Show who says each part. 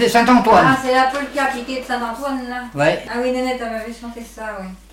Speaker 1: c'est Saint-Antoine.
Speaker 2: Ah, c'est la polka piquée de Saint-Antoine, là.
Speaker 1: Ouais.
Speaker 2: Ah oui, Nénette, elle m'avait chanté ça, oui.